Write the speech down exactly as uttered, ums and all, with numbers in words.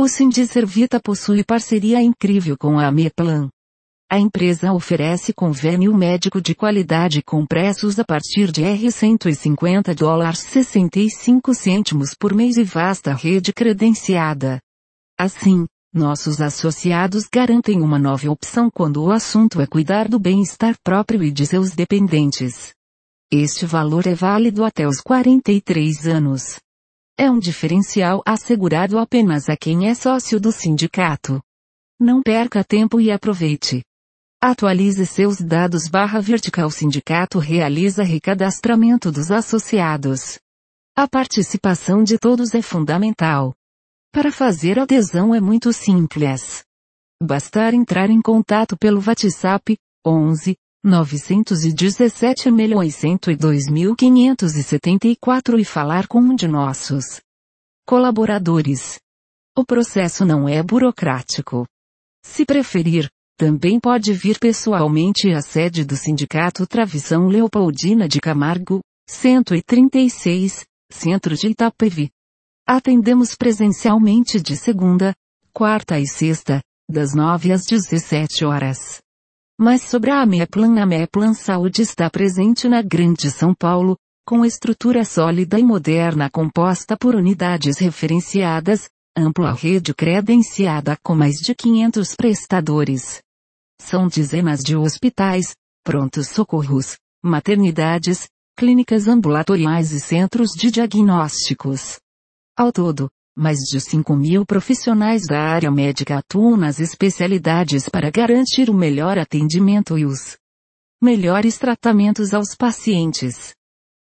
O Sindiservita possui parceria incrível com a Ameplan. A empresa oferece convênio médico de qualidade com preços a partir de R$ cento e cinquenta dólares e sessenta e cinco cêntimos por mês e vasta rede credenciada. Assim, nossos associados garantem uma nova opção quando o assunto é cuidar do bem-estar próprio e de seus dependentes. Este valor é válido até os quarenta e três anos. É um diferencial assegurado apenas a quem é sócio do sindicato. Não perca tempo e aproveite. Atualize seus dados barra vertical. Sindicato realiza recadastramento dos associados. A participação de todos é fundamental. Para fazer adesão é muito simples. Bastar entrar em contato pelo WhatsApp, onze, novecentos e dezessete milhões cento e dois mil quinhentos e setenta e quatro e falar com um de nossos colaboradores. O processo não é burocrático. Se preferir, também pode vir pessoalmente à sede do Sindicato Travissão Leopoldina de Camargo, cento e trinta e seis, Centro de Itapevi. Atendemos presencialmente de segunda, quarta e sexta, das nove às dezessete horas. Mas sobre a Ameplan, a Ameplan Saúde está presente na Grande São Paulo, com estrutura sólida e moderna composta por unidades referenciadas, ampla rede credenciada com mais de quinhentos prestadores. São dezenas de hospitais, prontos socorros, maternidades, clínicas ambulatoriais e centros de diagnósticos. Ao todo, mais de cinco mil profissionais da área médica atuam nas especialidades para garantir o melhor atendimento e os melhores tratamentos aos pacientes.